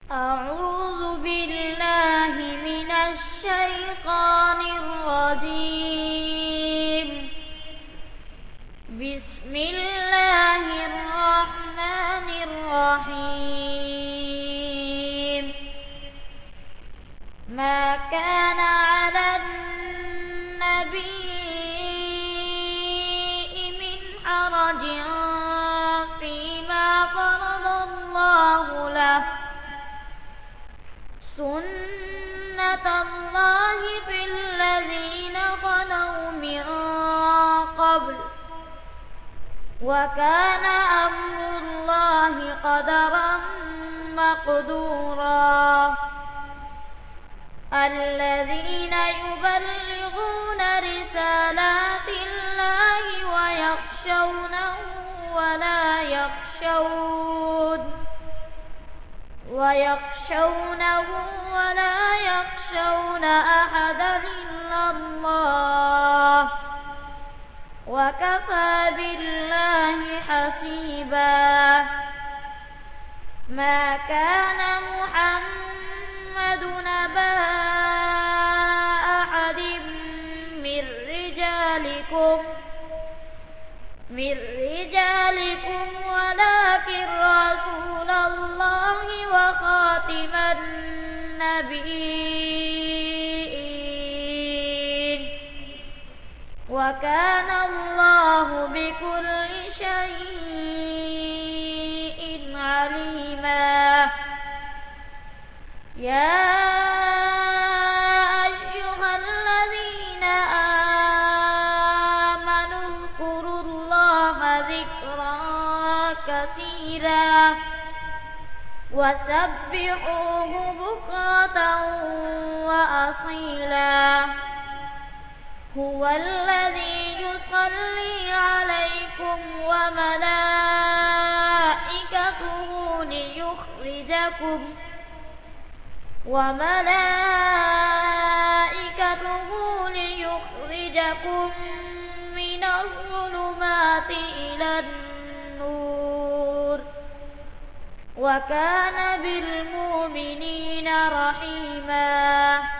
أعوذ بالله من الشيطان الرجيم. بسم الله الرحمن الرحيم. ما كان على النبي من حرج فيما فرض الله له، سنة الله في الذين خلوا من قبل، وكان أمر الله قدرا مقدورا. الذين يبلغون رسالات الله ويخشونه ولا يخشون أحدا إلا الله، وكفى بالله حسيبا. ما كان محمد أبا أحد من رجالكم ولكن رسول الله وخاتم النبيين، وكان الله بكل شيء عليما. يا أيها الذين آمنوا اذكروا الله ذكرا كثيرا وسبحوه بكرة وأصيلا. هو الذي يصلي عليكم وملائكته ليخرجكم من الظلمات إلى النور، وكان بالمؤمنين رحيما.